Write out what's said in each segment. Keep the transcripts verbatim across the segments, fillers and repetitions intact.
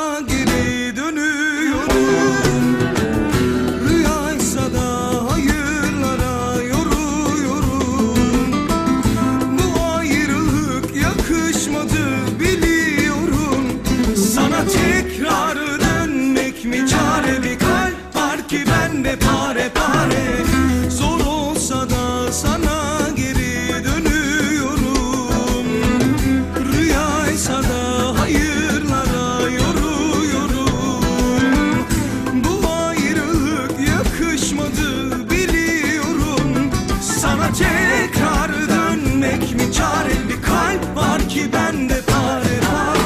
sana geri dönüyorum. Rüyaysa da hayırlara yoruyorum. Bu ayrılık yakışmadı biliyorum. Sana tekrar dönmek mi çare, bir kalp var ki bende pare pare. Zor olsa da sana geri dönüyorum. Rüyaysa da hayırlara yoruyorum. Bu ayrılık yakışmadı biliyorum. Sana tekrar dönmek mi çare, bir kalp var ki bende pare pare.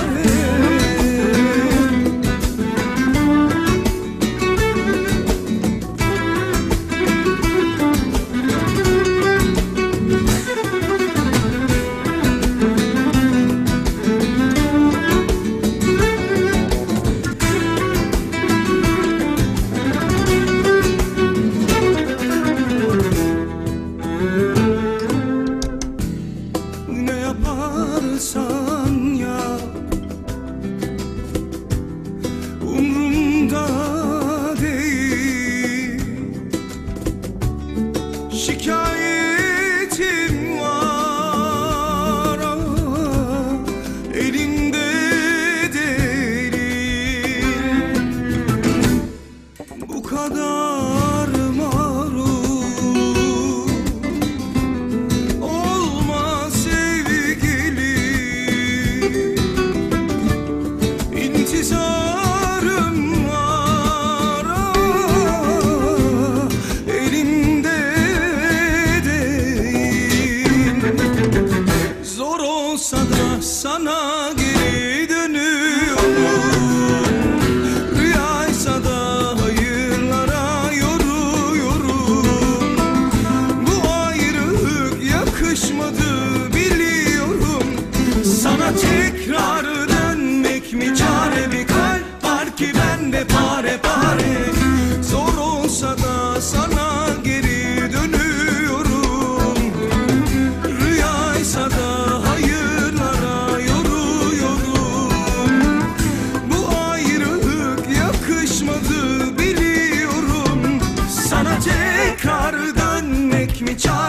Ne yaparsan yap, umrumda değil. Şikayetim var ama elimde değil. Bu kadar mağrur olma sevgilim. İntizarım var ama elimde değil. Zor olsa da sana geri dönüyorum. Rüyaysa da hayırlara yoruyorum. Bu ayrılık yakışmadı biliyorum. Sana tekrar dönmek mi çare, bir kalp var ki bende pare pare. Zor olsa da sana geri dönüyorum. Rüyaysa da hayırlara yoruyorum. Bu ayrılık yakışmadı biliyorum. Sana tekrar dönmek mi çare,